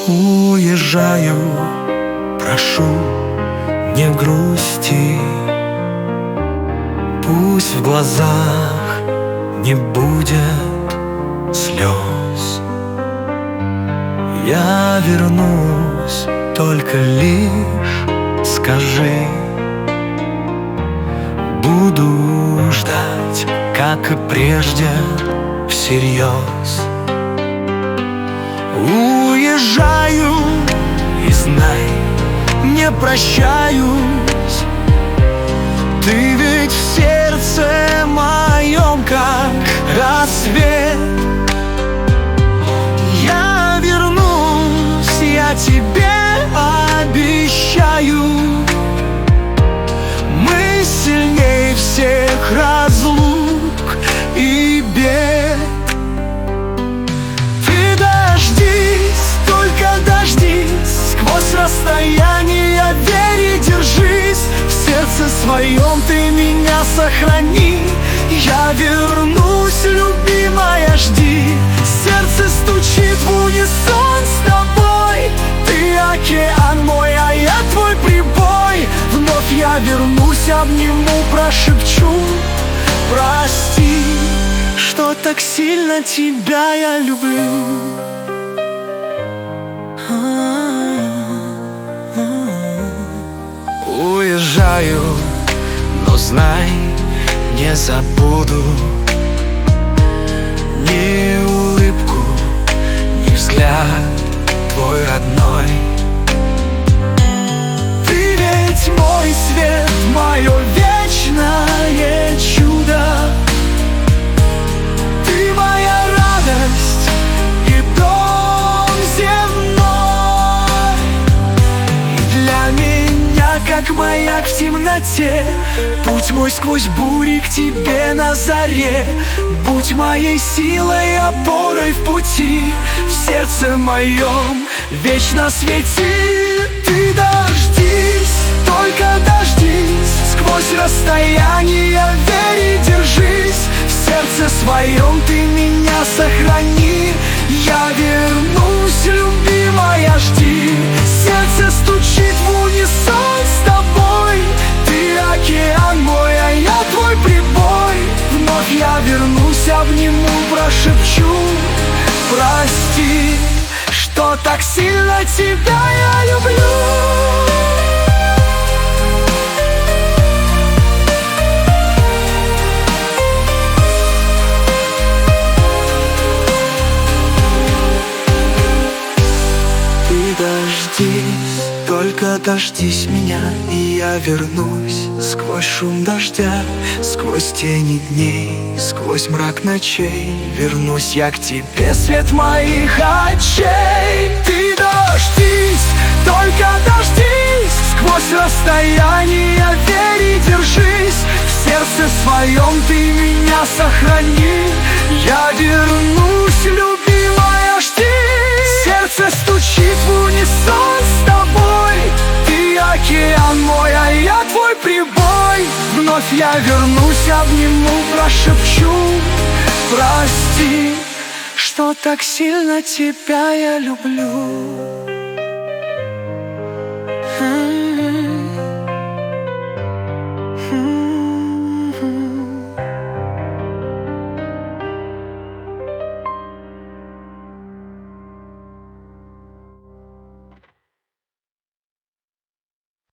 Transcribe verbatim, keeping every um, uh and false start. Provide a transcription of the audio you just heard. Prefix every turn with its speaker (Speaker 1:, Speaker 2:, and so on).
Speaker 1: Уезжаю, прошу, не грусти. Пусть в глазах не будет слез. Я вернусь, только лишь скажи. Буду ждать, как и прежде, всерьез. Уезжаю, и знай, не прощаюсь. Ты ведь в сердце моем, как рассвет. Я вернусь, я тебе обещаю. Мы сильней всех разлук и бед. Ты дождись, только дождись, сквозь расстояние верь и держись. В сердце своем ты меня сохрани. Я вернусь, любимая, жди. Сердце стучит в унисон с тобой. Ты океан мой, а я твой прибой. Вновь я вернусь, обниму, прошепчу. Прости, что так сильно тебя я люблю. Уезжаю, но знай, не забуду ни улыбку, ни взгляд твой родной. Ты ведь мой свет, мое вечное чудо. Ты моя радость и дом земной. И для меня, как маяк в темноте, путь мой сквозь бури к тебе на заре. Будь моей силой, опорой в пути. В сердце моем вечно свети. Ты дождись, только дождись, сквозь расстояние верь и держись. В сердце своем ты меня сохрани. Я вернусь, любимая, жди. Сердце стучит в унисон с тобой. Ты океан мой, а я твой прибой. Вновь я вернусь, обниму, прошепчу. Прости, что так сильно тебя я люблю. Дождись, только дождись меня, и я вернусь. Сквозь шум дождя, сквозь тени дней, сквозь мрак ночей вернусь я к тебе, свет моих очей. Ты дождись, только дождись, сквозь расстояние верь и держись. В сердце своем ты меня сохрани. Я вернусь, любимая, жди. Сердце стучит в унисон с тобой. Ты океан мой, а я твой прибой. Вновь я вернусь, обниму, прошепчу. Прости, что так сильно тебя я люблю.